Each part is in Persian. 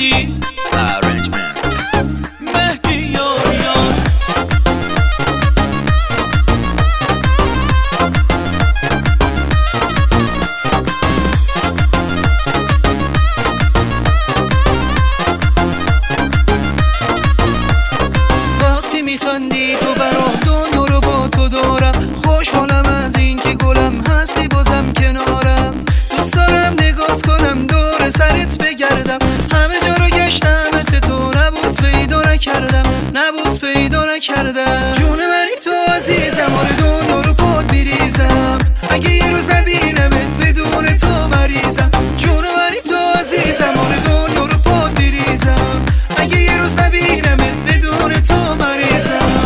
میخندی Arrangement مهدی یاریان وقتی میخندی تو برام دنیا رو با تو دارم، خوشحالم از این که گلم هستی بازم کنارم. دوست دارم نگات کنم دور سرت بگردم، همه جا رو گشتم مثل تو نبود پیدا نکردم، نبود پیدا نکردم. جون منی تو عزیزم، آره دنیا رو پات میریزم، اگه یه روز نبینمت بدون تو مریضم. جون منی تو عزیزم، آره دنیا رو پات میریزم، اگه یه روز نبینمت بدون تو مریضم.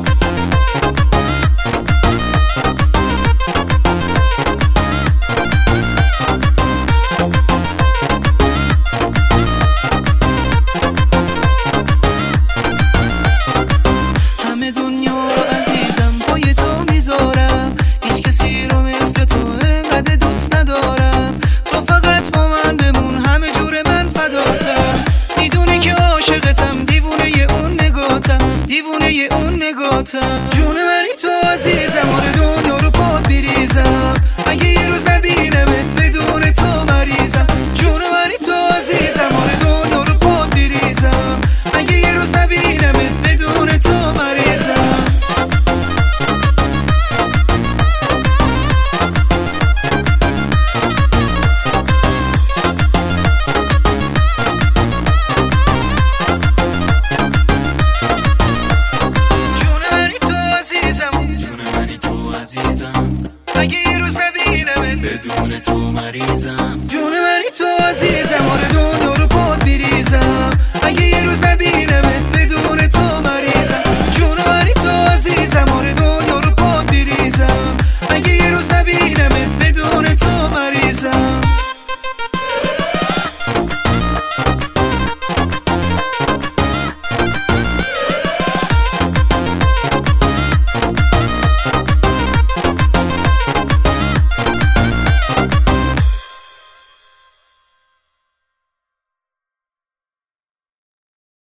همه دنیا رو عزیزم پای تو میذارم، هیچ کسی رو مثل تو انقدر دوست ندارم. تو فقط با من بمون، همه جور من فداتم. میدونی که عاشقتم، دیوونه اون نگاتم، دیوونه اون نگاتم. جون منی تو عزیزم، آره دنیا رو پات میریزم، اگه یه روز نبینمت بدون تو مریضم. جون منی تو عزیزم، آره دنیا رو پات میریزم، اگه یه روز نبینمت بدون تو مریضم. جون منی تو عزیزم، اگه یه روز نبینمت بدون تو مریضم. جون منی تو عزیزم،